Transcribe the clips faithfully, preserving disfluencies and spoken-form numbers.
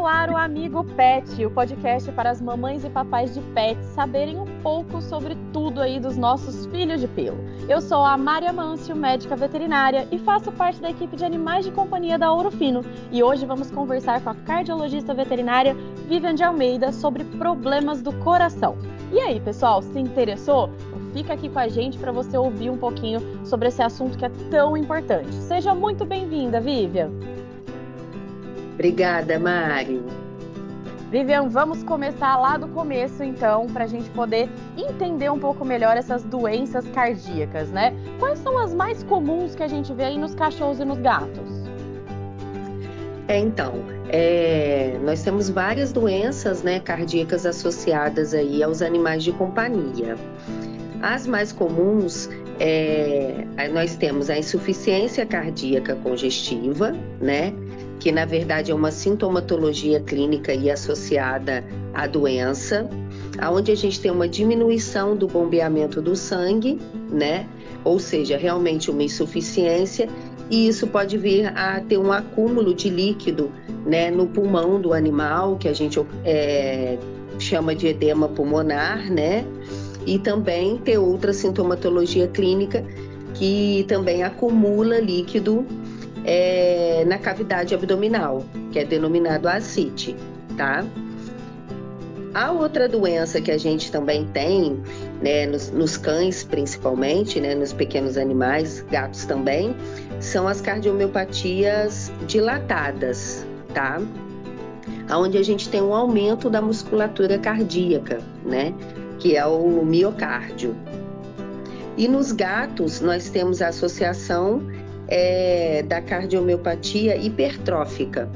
no ar o Amigo Pet, o podcast para as mamães e papais de pets saberem um pouco sobre tudo aí dos nossos filhos de pelo. Eu sou a Mária Mâncio, médica veterinária, e faço parte da equipe de animais de companhia da Ouro Fino. E hoje vamos conversar com a cardiologista veterinária Vivian de Almeida sobre problemas do coração. E aí, pessoal, se interessou? Fica aqui com a gente para você ouvir um pouquinho sobre esse assunto que é tão importante. Seja muito bem-vinda, Vivian. Obrigada, Mari. Vivian, vamos começar lá do começo, então, para a gente poder entender um pouco melhor essas doenças cardíacas, né? Quais são as mais comuns que a gente vê aí nos cachorros e nos gatos? É, então, é, nós temos várias doenças, né, cardíacas associadas aí aos animais de companhia. As mais comuns, é, nós temos a insuficiência cardíaca congestiva, né, que na verdade é uma sintomatologia clínica e associada à doença, onde a gente tem uma diminuição do bombeamento do sangue, né, ou seja, realmente uma insuficiência, e isso pode vir a ter um acúmulo de líquido, né, no pulmão do animal, que a gente é, chama de edema pulmonar, né, e também ter outra sintomatologia clínica que também acumula líquido é, na cavidade abdominal, que é denominado ascite, tá? A outra doença que a gente também tem, né, nos, nos cães principalmente, né, nos pequenos animais, gatos também, são as cardiomiopatias dilatadas, tá? Onde a gente tem um aumento da musculatura cardíaca, né, que é o miocárdio. E nos gatos nós temos a associação é, da cardiomiopatia hipertrófica.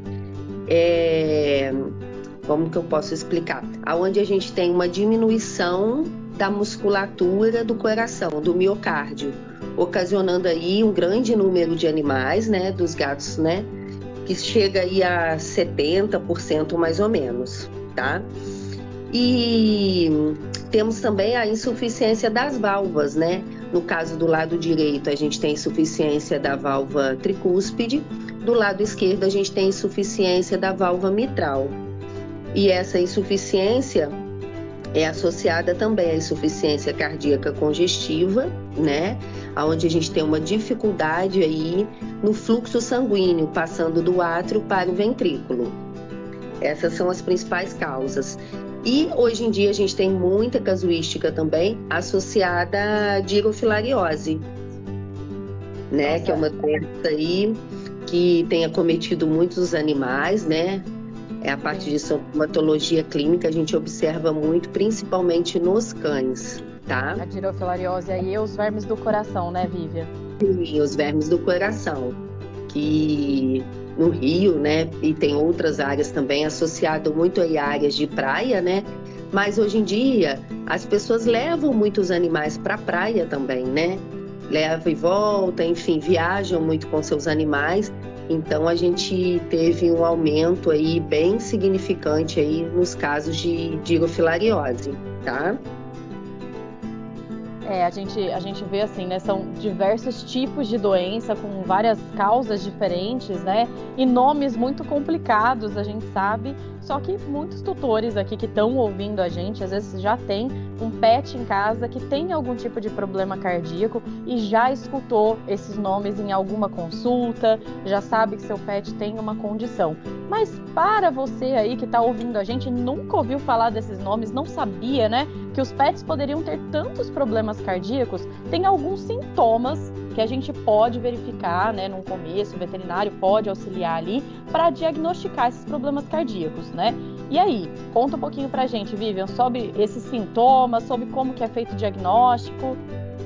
É, como que eu posso explicar? Onde a gente tem uma diminuição da musculatura do coração, do miocárdio, ocasionando aí um grande número de animais, né, dos gatos, né, que chega aí a setenta por cento mais ou menos, tá? E temos também a insuficiência das válvulas, né? No caso do lado direito, a gente tem insuficiência da válvula tricúspide, do lado esquerdo a gente tem insuficiência da válvula mitral. E essa insuficiência é associada também à insuficiência cardíaca congestiva, né? Onde a gente tem uma dificuldade aí no fluxo sanguíneo, passando do átrio para o ventrículo. Essas são as principais causas. E hoje em dia a gente tem muita casuística também associada à dirofilariose, né? Nossa. Que é uma doença aí que tem acometido muitos animais, né? É a parte de sintomatologia clínica, a gente observa muito, principalmente nos cães, tá? A dirofilariose aí é os vermes do coração, né, Vivian? Sim, os vermes do coração, que no Rio, né, e tem outras áreas também, associado muito a áreas de praia, né, mas hoje em dia as pessoas levam muitos animais para a praia também, né, leva e volta, enfim, viajam muito com seus animais, então a gente teve um aumento aí bem significante aí nos casos de dirofilariose, tá? É, a gente, a gente vê assim, né, são diversos tipos de doença com várias causas diferentes, né, e nomes muito complicados, a gente sabe, só que muitos tutores aqui que estão ouvindo a gente, às vezes já tem um pet em casa que tem algum tipo de problema cardíaco e já escutou esses nomes em alguma consulta, já sabe que seu pet tem uma condição. Mas para você aí que está ouvindo a gente, nunca ouviu falar desses nomes, não sabia, né, que os pets poderiam ter tantos problemas cardíacos, tem alguns sintomas que a gente pode verificar, né, no começo, o veterinário pode auxiliar ali para diagnosticar esses problemas cardíacos, né? E aí, conta um pouquinho pra gente, Vivian, sobre esses sintomas, sobre como que é feito o diagnóstico.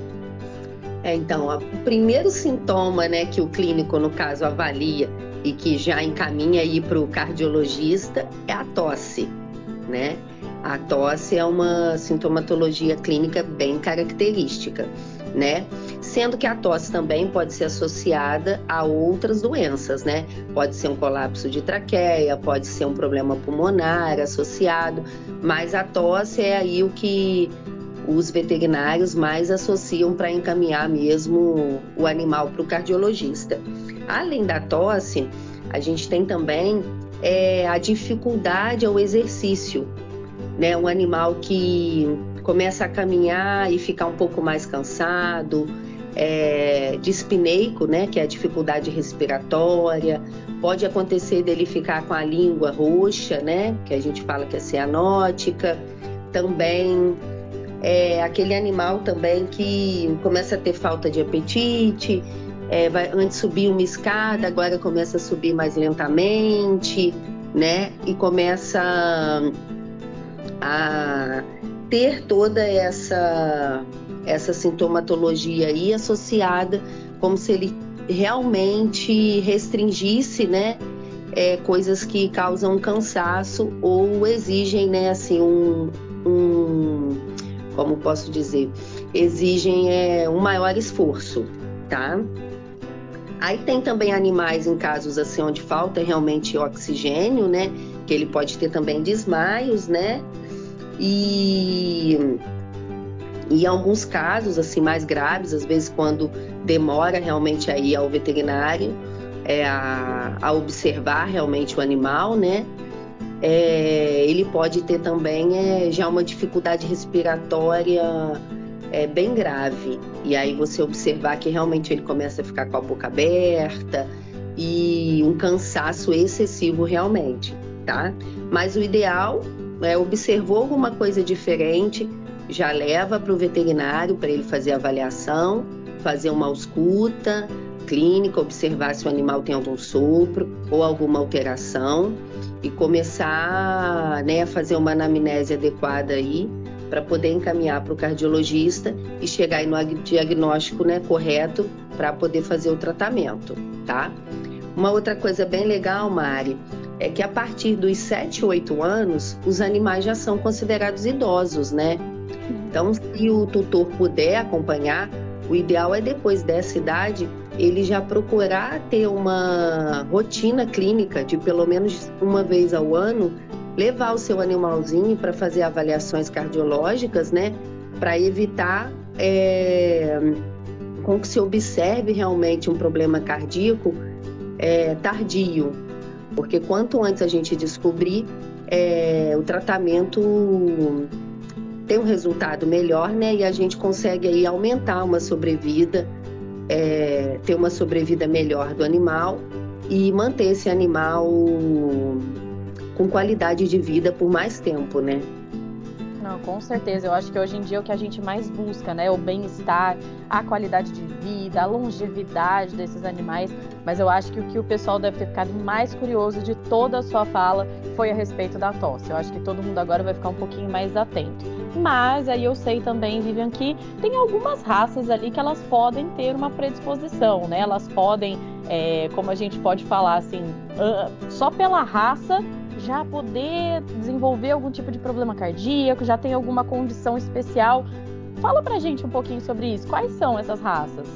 É, então, o primeiro sintoma, né, que o clínico, no caso, avalia e que já encaminha aí para o cardiologista é a tosse, né? A tosse é uma sintomatologia clínica bem característica, né? Sendo que a tosse também pode ser associada a outras doenças, né? Pode ser um colapso de traqueia, pode ser um problema pulmonar associado, mas a tosse é aí o que os veterinários mais associam para encaminhar mesmo o animal para o cardiologista. Além da tosse, a gente tem também é a dificuldade ao exercício, né? Um animal que começa a caminhar e ficar um pouco mais cansado, é, dispneico, né? Que é a dificuldade respiratória. Pode acontecer dele ficar com a língua roxa, né? Que a gente fala que é cianótica. Também é aquele animal também que começa a ter falta de apetite, é, vai, antes subir uma escada, agora começa a subir mais lentamente, né? E começa a ter toda essa, essa sintomatologia aí associada, como se ele realmente restringisse, né? É, coisas que causam cansaço ou exigem, né, assim, um, um como posso dizer, exigem é, um maior esforço, tá? Aí tem também animais em casos assim onde falta realmente oxigênio, né? Que ele pode ter também desmaios, né? E em alguns casos assim mais graves, às vezes quando demora realmente a ir ao veterinário, é, a, a observar realmente o animal, né? É, ele pode ter também é, já uma dificuldade respiratória é, bem grave. E aí você observar que realmente ele começa a ficar com a boca aberta e um cansaço excessivo realmente, tá? Mas o ideal é observou alguma coisa diferente, já leva para o veterinário para ele fazer a avaliação, fazer uma ausculta clínica, observar se o animal tem algum sopro ou alguma alteração e começar, né, a fazer uma anamnese adequada aí para poder encaminhar para o cardiologista e chegar aí no diagnóstico, né, correto para poder fazer o tratamento, tá? Uma outra coisa bem legal, Mari, é que a partir dos sete, oito anos, os animais já são considerados idosos, né? Então, se o tutor puder acompanhar, o ideal é depois dessa idade ele já procurar ter uma rotina clínica de pelo menos uma vez ao ano, levar o seu animalzinho para fazer avaliações cardiológicas, né? Para evitar é, com que se observe realmente um problema cardíaco é, tardio, porque quanto antes a gente descobrir, é, o tratamento tem um resultado melhor, né? E a gente consegue aí aumentar uma sobrevida, é, ter uma sobrevida melhor do animal e manter esse animal com qualidade de vida por mais tempo, né? Não, com certeza. Eu acho que hoje em dia é o que a gente mais busca, né? O bem-estar, a qualidade de vida, a longevidade desses animais. Mas eu acho que o que o pessoal deve ter ficado mais curioso de toda a sua fala foi a respeito da tosse. Eu acho que todo mundo agora vai ficar um pouquinho mais atento. Mas aí eu sei também, Vivian, que tem algumas raças ali que elas podem ter uma predisposição, né? Elas podem, é, como a gente pode falar assim, uh, só pela raça já poder desenvolver algum tipo de problema cardíaco, já tem alguma condição especial. Fala pra gente um pouquinho sobre isso. Quais são essas raças?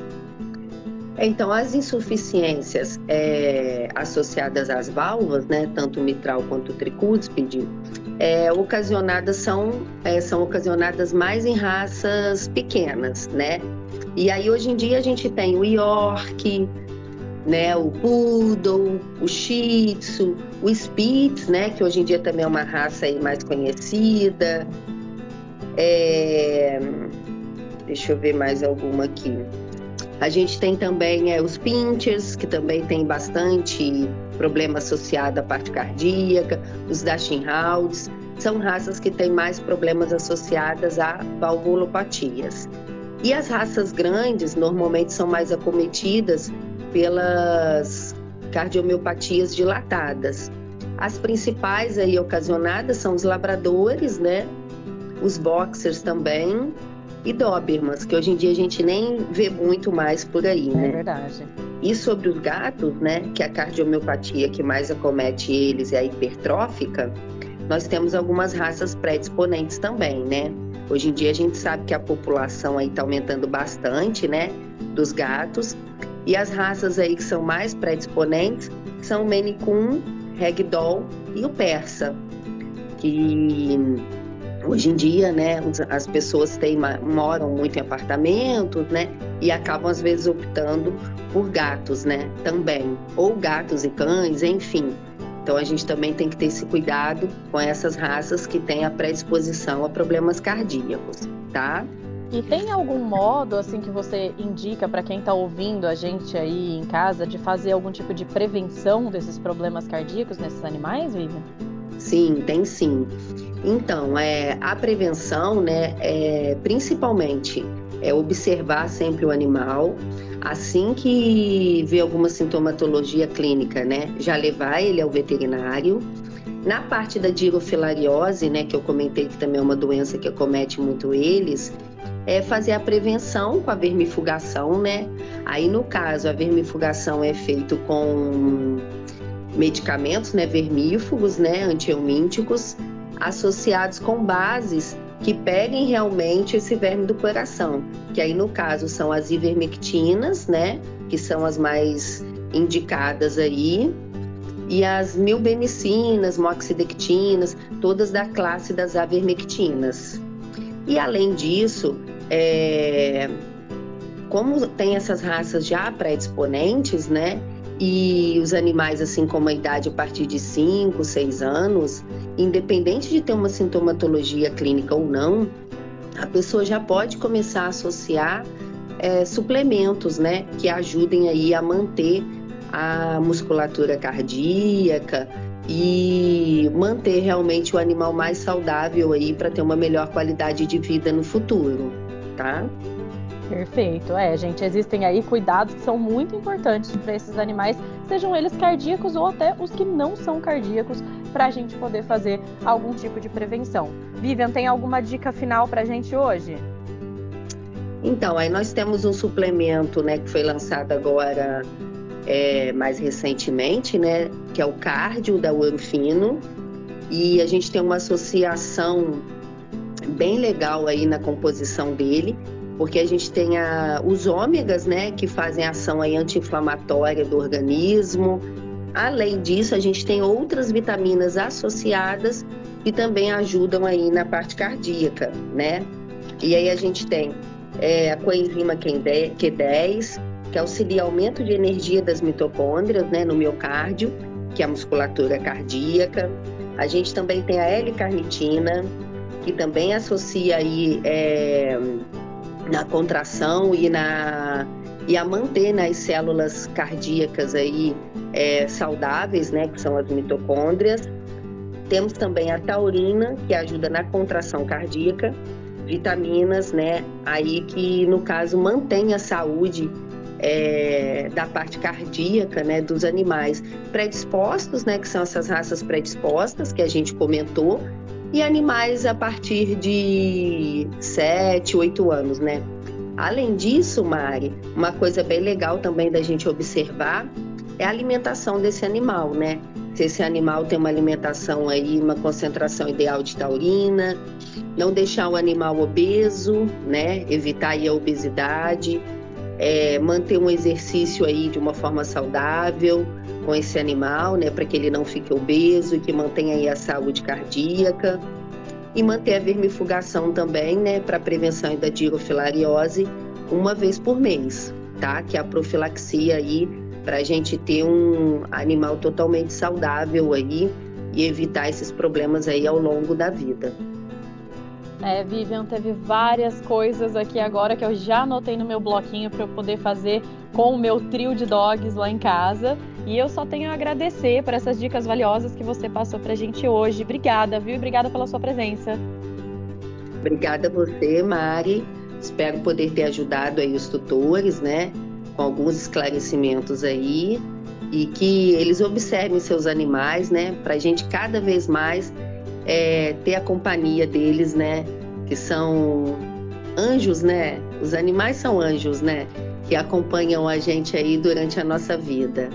Então, as insuficiências é, associadas às válvulas, né, tanto mitral quanto tricúspide, é, ocasionadas são, é, são ocasionadas mais em raças pequenas, né? E aí, hoje em dia, a gente tem o York, né, o Poodle, o Shih Tzu, o Spitz, né, que hoje em dia também é uma raça aí mais conhecida. É... Deixa eu ver mais alguma aqui. A gente tem também é, os Pinschers, que também tem bastante problema associado à parte cardíaca, os Dachshunds, são raças que têm mais problemas associados a valvulopatias. E as raças grandes normalmente são mais acometidas pelas cardiomiopatias dilatadas. As principais aí ocasionadas são os labradores, né? Os boxers também e dobermans, que hoje em dia a gente nem vê muito mais por aí, né? É verdade. E sobre os gatos, né, que a cardiomiopatia que mais acomete eles é a hipertrófica, nós temos algumas raças predisponentes também, né? Hoje em dia a gente sabe que a população aí está aumentando bastante, né, dos gatos, e as raças aí que são mais predisponentes são o Maine Coon, Ragdoll e o Persa, que hoje em dia, né, as pessoas têm, moram muito em apartamentos, né, e acabam às vezes optando por gatos, né, também, ou gatos e cães, enfim. Então a gente também tem que ter esse cuidado com essas raças que têm a predisposição a problemas cardíacos, tá? E tem algum modo assim que você indica para quem está ouvindo a gente aí em casa de fazer algum tipo de prevenção desses problemas cardíacos nesses animais, Vivian? Sim, tem sim. Então, é, a prevenção, né, é, principalmente é observar sempre o animal, assim que vê alguma sintomatologia clínica, né, já levar ele ao veterinário. Na parte da dirofilariose, né, que eu comentei que também é uma doença que acomete muito eles, é fazer a prevenção com a vermifugação, né? Aí, no caso, a vermifugação é feito com medicamentos, né, vermífugos, né, antihelmínticos, associados com bases que peguem realmente esse verme do coração, que aí no caso são as ivermectinas, né, que são as mais indicadas aí, e as milbemicinas, moxidectinas, todas da classe das avermectinas. E além disso, é, como tem essas raças já predisponentes, né? E os animais, assim como a idade a partir de cinco, seis anos, independente de ter uma sintomatologia clínica ou não, a pessoa já pode começar a associar é, suplementos, né? Que ajudem aí a manter a musculatura cardíaca e manter realmente o animal mais saudável aí para ter uma melhor qualidade de vida no futuro, tá? Perfeito. É, gente, existem aí cuidados que são muito importantes para esses animais, sejam eles cardíacos ou até os que não são cardíacos, para a gente poder fazer algum tipo de prevenção. Vivian, tem alguma dica final para a gente hoje? Então, aí nós temos um suplemento, né, que foi lançado agora é, mais recentemente, né, que é o Cardio da Ouro Fino, e a gente tem uma associação bem legal aí na composição dele, porque a gente tem a, os ômegas, né, que fazem ação aí anti-inflamatória do organismo. Além disso, a gente tem outras vitaminas associadas que também ajudam aí na parte cardíaca, né? E aí a gente tem é, a coenzima Q dez, que auxilia aumento de energia das mitocôndrias, né, no miocárdio, que é a musculatura cardíaca. A gente também tem a L-carnitina, que também associa aí é, na contração e, na, e a manter nas células cardíacas aí é, saudáveis, né, que são as mitocôndrias. Temos também a taurina, que ajuda na contração cardíaca, vitaminas, né, aí que no caso mantém a saúde é, da parte cardíaca, né, dos animais predispostos, né, que são essas raças predispostas que a gente comentou, e animais a partir de sete, oito anos, né? Além disso, Mari, uma coisa bem legal também da gente observar é a alimentação desse animal, né? Se esse animal tem uma alimentação aí, uma concentração ideal de taurina, não deixar o animal obeso, né? Evitar aí a obesidade, é, manter um exercício aí de uma forma saudável com esse animal, né? Para que ele não fique obeso e que mantenha aí a saúde cardíaca. E manter a vermifugação também, né? Para prevenção da dirofilariose, uma vez por mês, tá? Que é a profilaxia aí para a gente ter um animal totalmente saudável aí e evitar esses problemas aí ao longo da vida. É, Vivian, teve várias coisas aqui agora que eu já anotei no meu bloquinho para eu poder fazer com o meu trio de dogs lá em casa. E eu só tenho a agradecer por essas dicas valiosas que você passou pra gente hoje. Obrigada, viu? Obrigada pela sua presença. Obrigada a você, Mari. Espero poder ter ajudado aí os tutores, né? Com alguns esclarecimentos aí. E que eles observem seus animais, né? Para a gente cada vez mais é, ter a companhia deles, né? Que são anjos, né? Os animais são anjos, né? Que acompanham a gente aí durante a nossa vida.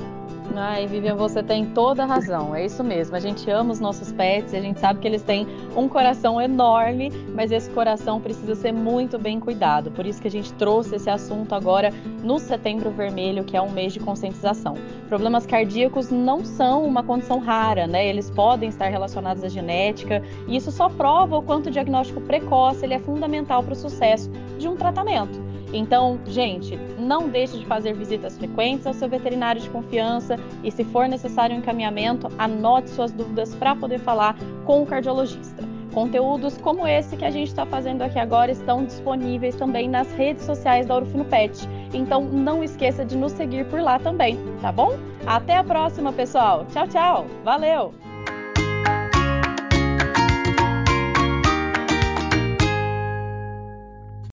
Ai, Vivian, você tem toda a razão. É isso mesmo. A gente ama os nossos pets, a gente sabe que eles têm um coração enorme, mas esse coração precisa ser muito bem cuidado. Por isso que a gente trouxe esse assunto agora no Setembro Vermelho, que é um mês de conscientização. Problemas cardíacos não são uma condição rara, né? Eles podem estar relacionados à genética, e isso só prova o quanto o diagnóstico precoce ele é fundamental para o sucesso de um tratamento. Então, gente, não deixe de fazer visitas frequentes ao seu veterinário de confiança e, se for necessário um encaminhamento, anote suas dúvidas para poder falar com o cardiologista. Conteúdos como esse que a gente está fazendo aqui agora estão disponíveis também nas redes sociais da Ouro Fino Pet. Então, não esqueça de nos seguir por lá também, tá bom? Até a próxima, pessoal. Tchau, tchau. Valeu!